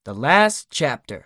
The last chapter.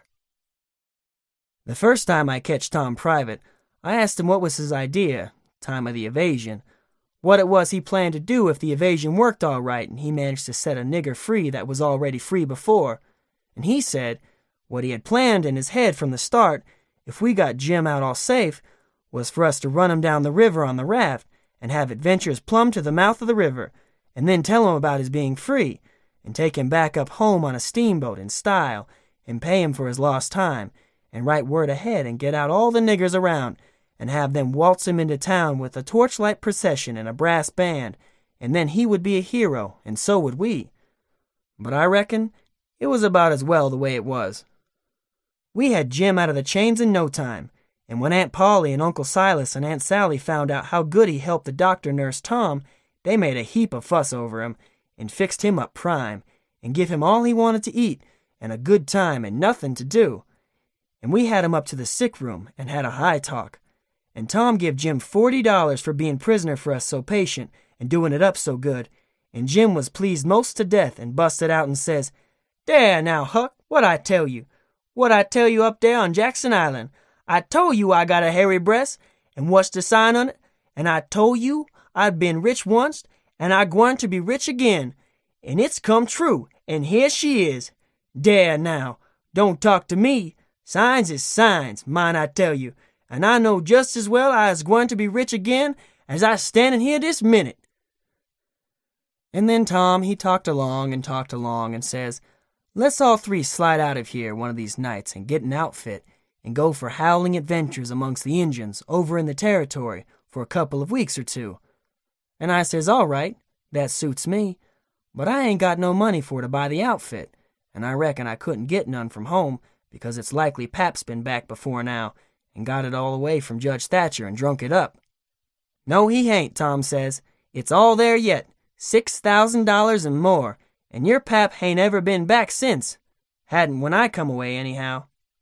The first time I catched Tom private, I asked him what was his idea, time of the evasion, what it was he planned to do if the evasion worked all right and he managed to set a nigger free that was already free before. And he said what he had planned in his head from the start, if we got Jim out all safe, was for us to run him down the river on the raft and have adventures plumb to the mouth of the river, and then tell him about his being free, and take him back up home on a steamboat in style, and pay him for his lost time, and write word ahead and get out all the niggers around, and have them waltz him into town with a torchlight procession and a brass band, and then he would be a hero, and so would we. But I reckon it was about as well the way it was. We had Jim out of the chains in no time, and when Aunt Polly and Uncle Silas and Aunt Sally found out how good he helped the doctor nurse Tom, they made a heap of fuss over him, and fixed him up prime, and give him all he wanted to eat, and a good time and nothing to do. And we had him up to the sick room, and had a high talk. And Tom give Jim $40 for being prisoner for us so patient, and doing it up so good. And Jim was pleased most to death, and busted out and says, "There now, Huck, what I tell you? What I tell you up there on Jackson Island? I told you I got a hairy breast, and what's the sign on it? And I told you I'd been rich once, and I gwine to be rich again. And it's come true, and here she is. There now, don't talk to me. Signs is signs, mind I tell you. And I know just as well I is gwine to be rich again as I standing here this minute." And then Tom, he talked along and says, "Let's all three slide out of here one of these nights and get an outfit and go for howling adventures amongst the Injuns over in the territory for a couple of weeks or two." And I says, "All right, that suits me, but I ain't got no money for to buy the outfit, and I reckon I couldn't get none from home because it's likely Pap's been back before now and got it all away from Judge Thatcher and drunk it up." "No, he ain't," Tom says. "It's all there yet, $6,000 and more, and your Pap hain't ever been back since. Hadn't when I come away, anyhow."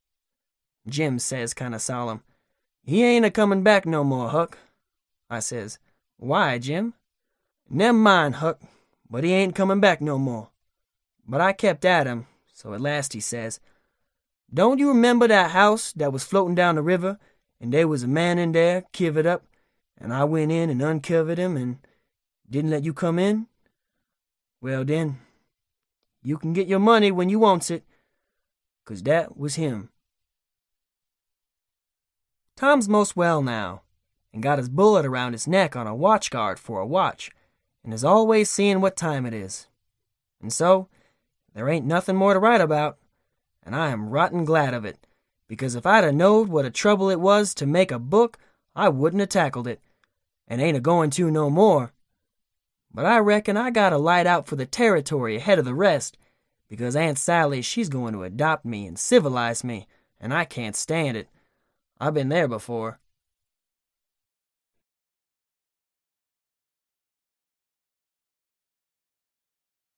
Jim says kind of solemn, "He ain't a-comin' back no more, Huck." I says, "Why, Jim?" "Never mind, Huck, but he ain't comin' back no more." But I kept at him, so at last he says, "Don't you remember that house that was floating down the river, and there was a man in there, kivered up, and I went in and unkivered him and didn't let you come in? Well then, you can get your money when you wants it, 'cause that was him." Tom's most well now, and got his bullet around his neck on a watch guard for a watch, and is always seeing what time it is. And so, there ain't nothing more to write about, and I am rotten glad of it, because if I'd a knowed what a trouble it was to make a book, I wouldn't a tackled it, and ain't a-going to no more. But I reckon I got a light out for the territory ahead of the rest, because Aunt Sally, she's going to adopt me and civilize me, and I can't stand it. I've been there before.